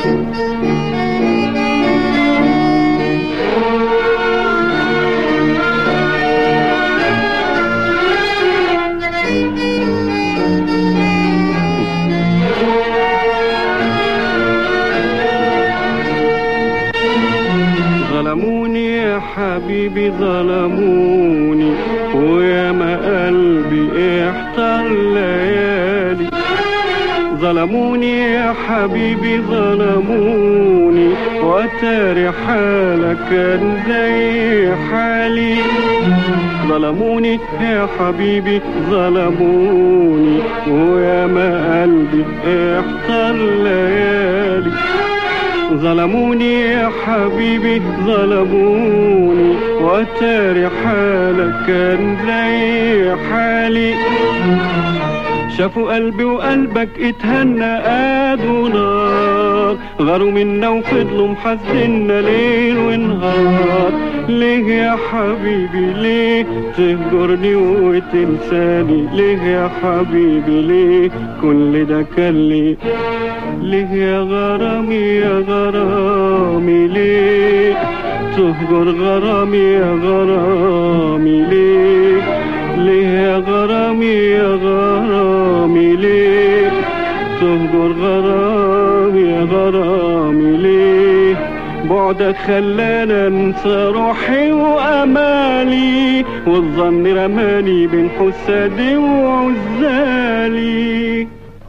ظلموني يا حبيبي ظلموني، ويا ما قلبي احتار ليالي. ظلموني يا حبيبي ظلموني، واتاري حالك كان زي حالي. ظلموني يا حبيبي ظلموني، ويا ما قلبي احتار ليالي. ظلموني يا حبيبي ظلموني، واتاري حالك كان زي حالي. شافوا قلبي وقلبك اتهنى قادوا نار، غاروا منا وفضلوا محزنا ليل ونهار. ليه يا حبيبي ليه تهجرني وتنساني؟ ليه يا حبيبي ليه كل ده كان ليه؟ ليه يا غرامي يا غرامي ليه تهجر غرامي يا غرامي ليه؟ ليه يا غرامي يا غرامي ليه تهجر غرامي يا غرامي ليه؟ بعدك خلانا انسى روحي وامالي، والظن رماني بين حسادي وعزالي.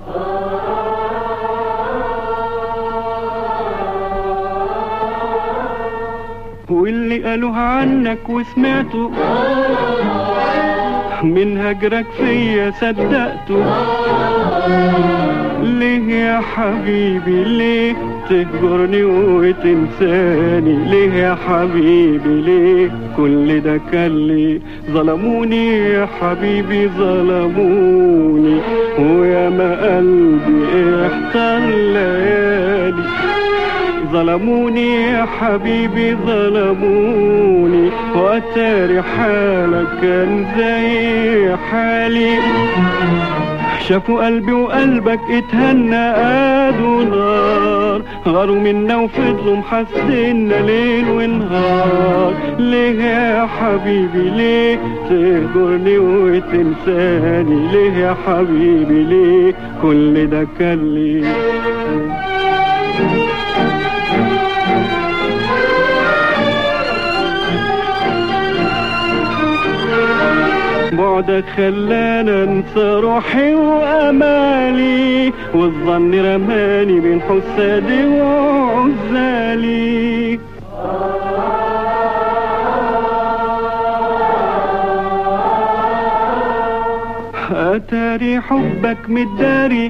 واللي قالوها عنك وسمعته من هجرك فيا صدقته. ليه يا حبيبي ليه تهجرني وتنساني؟ ليه يا حبيبي ليه كل ده كان ليه؟ ظلموني يا حبيبي ظلموني، ويا ما قلبي احتار ليالي. ظلموني يا حبيبي ظلموني، واتاري حالك كان زي حالي. شافوا قلبي وقلبك اتهنى قادوا نار، غاروا منا وفضلوا محسنا ليل ونهار. ليه يا حبيبي ليه تهجرني وتنساني؟ ليه يا حبيبي ليه كل ده كان ليه؟ بعدك خلانا انسى روحي وامالي، والظن رماني بين حسادي وعزالي. اتاري حبك متداري،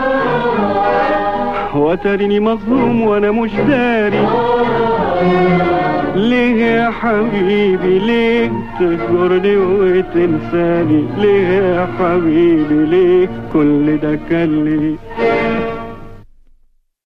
واتاريني مظلوم وانا مش داري. ليه يا حبيبي ليه تهجرني وتنساني؟ ليه يا حبيبي ليه كل ده كان ليه؟